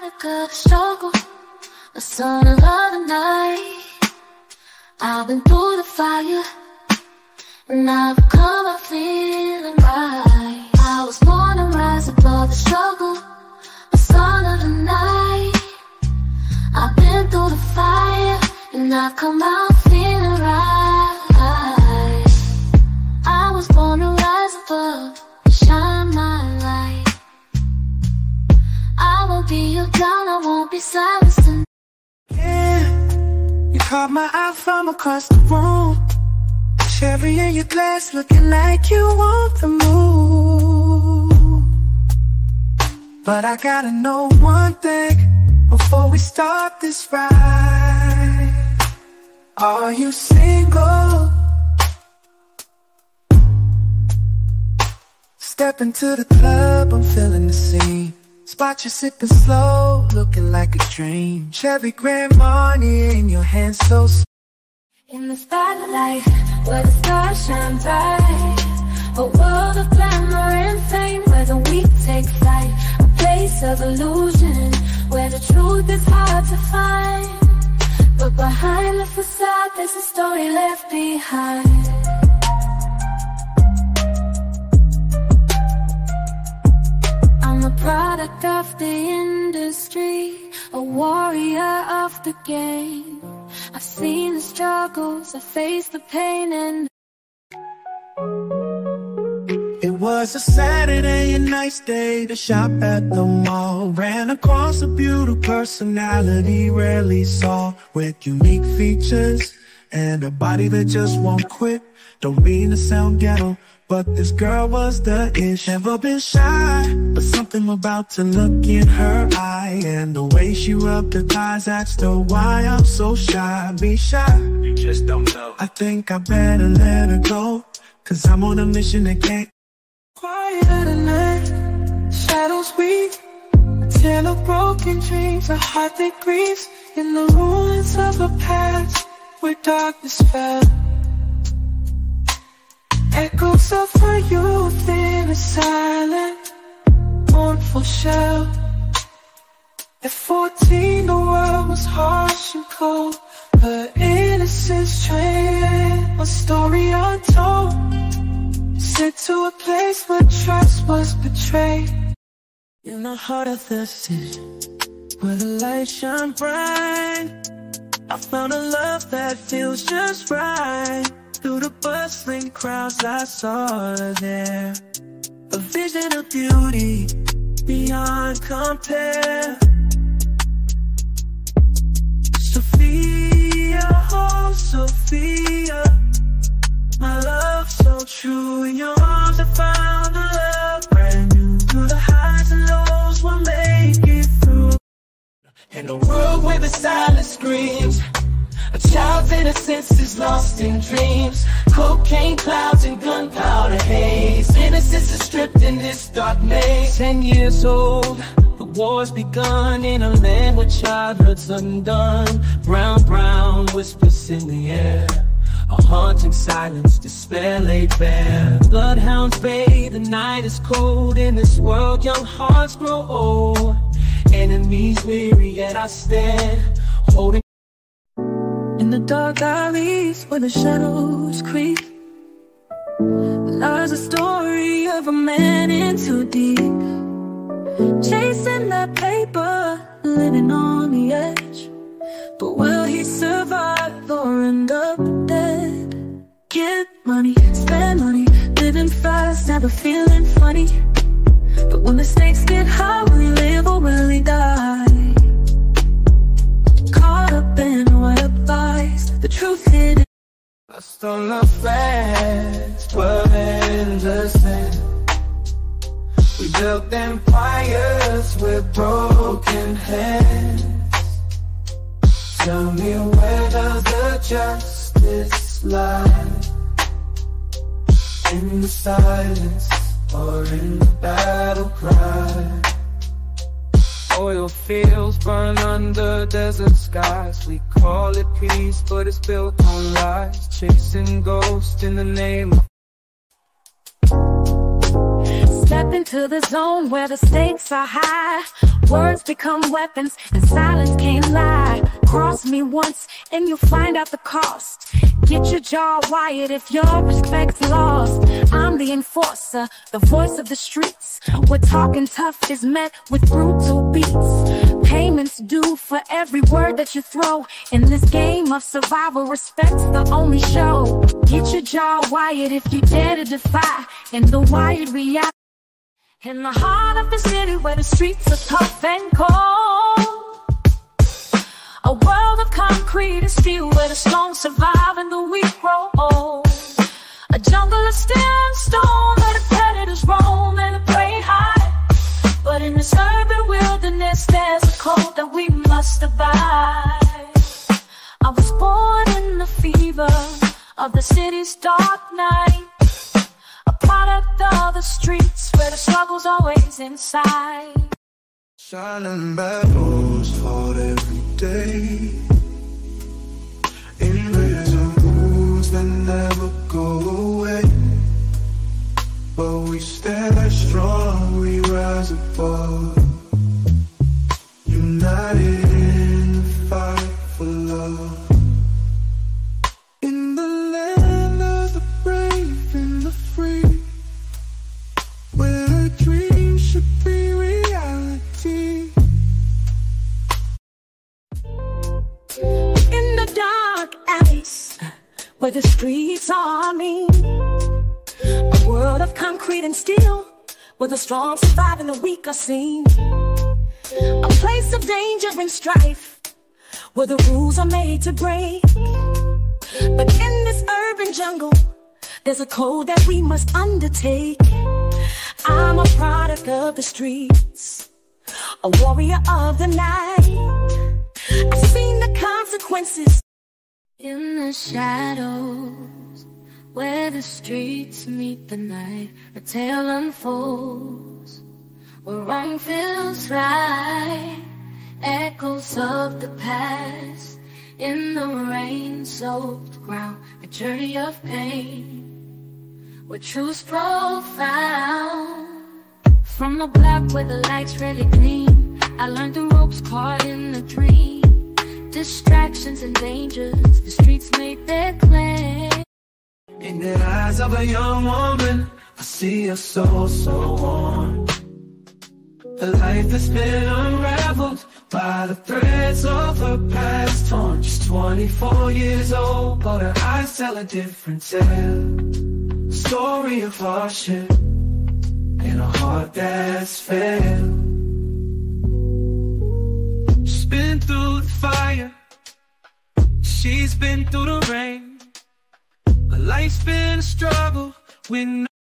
product of struggle, a son of the night. I've been through the fire, and I've come up feeling right. I was born to rise above the struggle, a son of the night. I've been through the fire, and I've come out feeling right. I was born to rise above, shine my light. I won't be held down, I won't be silenced. Yeah, you caught my eye from across the room. Cherry in your glass, looking like you want the move. But I gotta know one thing before we start this ride. Are you single? Step into the club, I'm feeling the scene. Spot you sipping slow, looking like a dream. Cherry Grand Marnier in your hand, so in the spotlight, where the stars shine bright, a world of glamour and fame, where the weak take flight. A place of illusion, where the truth is hard to find. But behind the facade, there's a story left behind. I'm a product of the industry, a warrior of the game. I've seen the struggles, I faced the pain, and it was a Saturday, a nice day to shop at the mall. Ran across a beautiful personality rarely saw, with unique features and a body that just won't quit. Don't mean to sound ghetto, but this girl was the ish. Never been shy, but something about to look in her eye, and the way she rubbed her thighs asked her why I'm so shy. Be shy, you just don't know. I think I better let her go, cause I'm on a mission that can't. Quiet at night, shadows weep, a tale of broken dreams, a heart that grieves in the ruins of a past where darkness fell. Echoes of her youth in a silent, mournful shell. At 14 the world was harsh and cold, her innocence trained, a story untold. Sent to a place where trust was betrayed. In the heart of the city, where the light shine bright, I found a love that feels just right. Through the bustling crowds I saw her there, a vision of beauty beyond compare. Sophia, oh Sophia, my love so true. In your arms I found a love brand new. Through the highs and lows we'll make it through. In a world where the silence screams, a child's innocence is lost in dreams. Cocaine clouds and gunpowder haze, innocence is stripped in this dark maze. 10 years old, the war's begun in a land where childhood's undone. Brown, brown whispers in the air, a haunting silence, despair laid bare. Bloodhounds bay, the night is cold. In this world young hearts grow old. Enemies weary, yet I stand holding. In the dark alleys where the shadows creep, lies a story of a man in too deep, chasing that paper, living on the edge. But will he survive or end up dead? Get money, spend money, living fast, never feeling funny. But when the stakes get high, will he live or will he die? Caught up in a web of lies, the truth hidden. Lost on our friends, 12 in the sand. We built empires with broken hands. Tell me, where does the justice lie? In the silence or in the battle cry? Oil fields burn under desert skies. We call it peace, but it's built on lies. Chasing ghosts in the name of. Step into into the zone where the stakes are high. Words become weapons and silence can't lie. Cross me once and you'll find out the cost. Get your jaw wired if your respect's lost. I'm the enforcer, the voice of the streets, where talking tough is met with brutal beats. Payments due for every word that you throw. In this game of survival, respect's the only show. Get your jaw wired if you dare to defy. In the wired reality, in the heart of the city where the streets are tough and cold. A world of concrete and steel where the strong survive and the weak grow old. A jungle of steel and stone where the predators roam and the prey hide. But in this urban wilderness there's a code that we must abide. I was born in the fever of the city's dark night, a product of the streets where the struggle's always inside. Silent battles fought every day, invisible wounds that never go away. But we stand strong, we rise above, united in the fight for love. In the land of the brave and the free, where dreams should be reality. In the dark alleys where the streets are mean, a world of concrete and steel where the strong survive and the weak are seen. A place of danger and strife where the rules are made to break. But in this urban jungle there's a code that we must undertake. I'm a product of the streets, a warrior of the night. I've seen the consequences in the shadows where the streets meet the night. A tale unfolds where wrong feels right. Echoes of the past in the rain-soaked ground. A journey of pain where truth's profound. From the block where the lights really gleam, I learned the ropes caught in the dream. Distractions and dangers, the streets made their claim. In the eyes of a young woman, I see a soul so warm. A life that's been unraveled by the threads of her past torn. She's 24 years old, but her eyes tell a different tale. Story of hardship in a heart that's failed. She's been through the fire, she's been through the rain. Her life's been a struggle with no